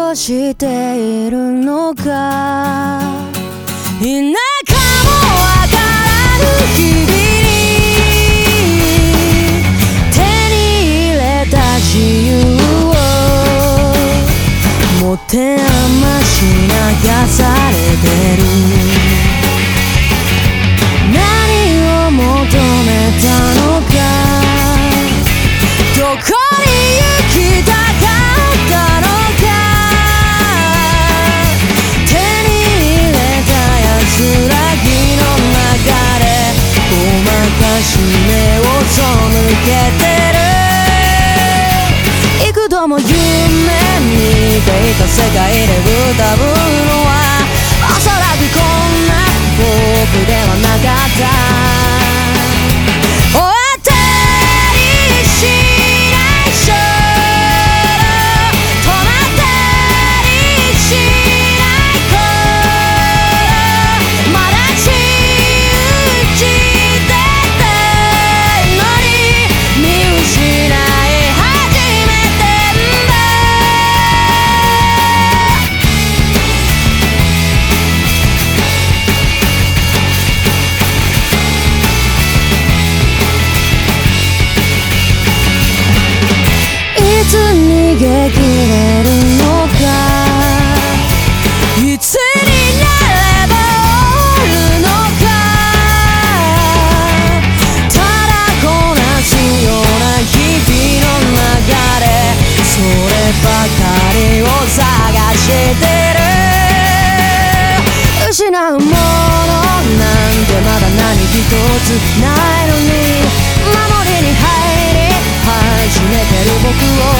をしているのか、田舎もわからぬ日々に手に入れた自由を持て余し流されてる。何を求めたのか、どこに行きたかったのか、手に入れた安らぎの中でごまかし目を背けてる。幾度も夢見ていた世界で歌うのはおそらくこんな僕ではなかった。終わったりしないショー、止まったりしない頃、まだ信じてたのに見失い始めてんだ。いつ逃げ切れるのか、いつになれば終わるのか、ただこなすような日々の中でそればかりを探してる。失うものなんてまだ何一つないのに、守りに入り始めてる僕を